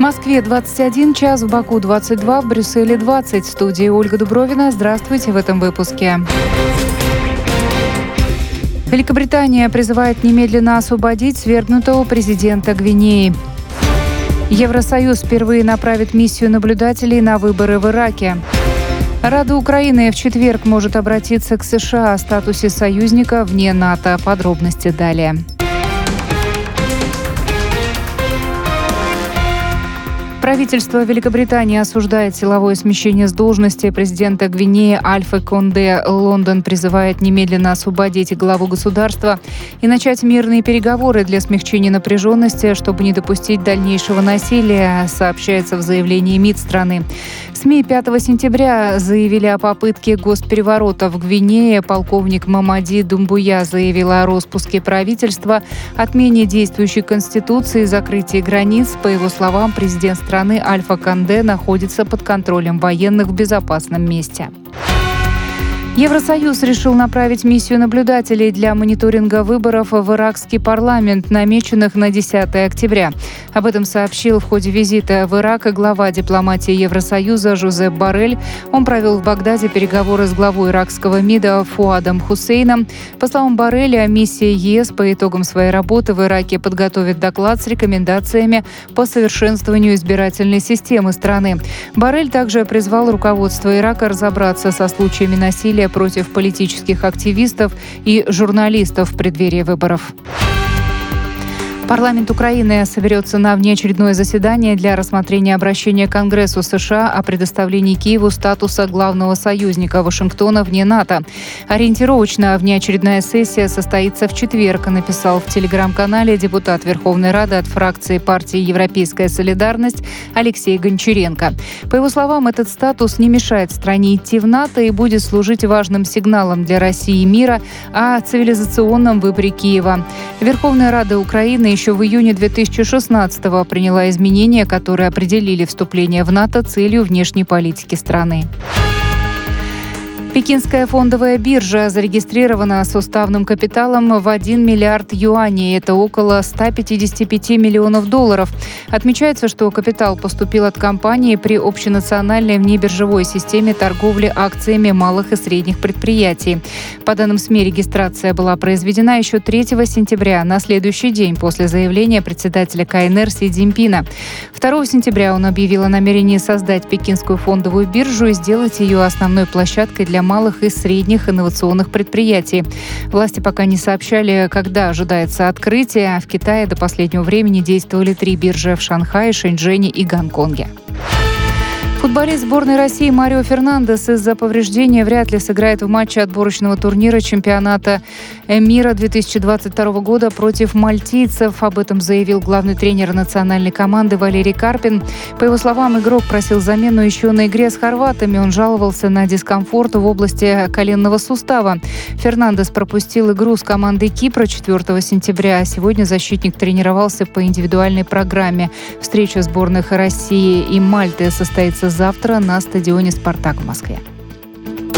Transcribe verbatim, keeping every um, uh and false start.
Москве двадцать один час, в Баку двадцать два, в Брюсселе двадцать. В студии Ольга Дубровина. Здравствуйте в этом выпуске. Великобритания призывает немедленно освободить свергнутого президента Гвинеи. Евросоюз впервые направит миссию наблюдателей на выборы в Ираке. Рада Украины в четверг может обратиться к США о статусе союзника вне НАТО. Подробности далее. Правительство Великобритании осуждает силовое смещение с должности президента Гвинеи Альфы Конде. Лондон призывает немедленно освободить главу государства и начать мирные переговоры для смягчения напряженности, чтобы не допустить дальнейшего насилия, сообщается в заявлении МИД страны. СМИ пятого сентября заявили о попытке госпереворота в Гвинее. Полковник Мамади Думбуя заявил о распуске правительства, отмене действующей конституции и закрытии границ. По его словам, президент страны Альфа Конде находится под контролем военных в безопасном месте. Евросоюз решил направить миссию наблюдателей для мониторинга выборов в иракский парламент, намеченных на десятое октября. Об этом сообщил в ходе визита в Ирак глава дипломатии Евросоюза Жозеп Боррель. Он провел в Багдаде переговоры с главой иракского МИДа Фуадом Хусейном. По словам Борреля, миссия ЕС по итогам своей работы в Ираке подготовит доклад с рекомендациями по совершенствованию избирательной системы страны. Боррель также призвал руководство Ирака разобраться со случаями насилия против политических активистов и журналистов в преддверии выборов. Парламент Украины соберется на внеочередное заседание для рассмотрения обращения Конгрессу США о предоставлении Киеву статуса главного союзника Вашингтона вне НАТО. Ориентировочно внеочередная сессия состоится в четверг, написал в телеграм-канале депутат Верховной Рады от фракции партии «Европейская солидарность» Алексей Гончаренко. По его словам, этот статус не мешает стране идти в НАТО и будет служить важным сигналом для России и мира о цивилизационном выборе Киева. Верховная Рада Украины еще в июне две тысячи шестнадцатого приняла изменения, которые определили вступление в НАТО целью внешней политики страны. Пекинская фондовая биржа зарегистрирована с уставным капиталом в один миллиард юаней. Это около ста пятидесяти пяти миллионов долларов. Отмечается, что капитал поступил от компании при общенациональной внебиржевой системе торговли акциями малых и средних предприятий. По данным СМИ, регистрация была произведена еще третьего сентября, на следующий день после заявления председателя КНР Си Цзиньпина. второго сентября он объявил о намерении создать Пекинскую фондовую биржу и сделать ее основной площадкой для малых и средних инновационных предприятий. Власти пока не сообщали, когда ожидается открытие. В Китае до последнего времени действовали три биржи в Шанхае, Шэньчжэне и Гонконге. Футболист сборной России Марио Фернандес из-за повреждения вряд ли сыграет в матче отборочного турнира чемпионата мира две тысячи двадцать второго года против мальтийцев. Об этом заявил главный тренер национальной команды Валерий Карпин. По его словам, игрок просил замену еще на игре с хорватами. Он жаловался на дискомфорт в области коленного сустава. Фернандес пропустил игру с командой Кипра четвертого сентября. Сегодня защитник тренировался по индивидуальной программе. Встреча сборных России и Мальты состоится завтра на стадионе «Спартак» в Москве.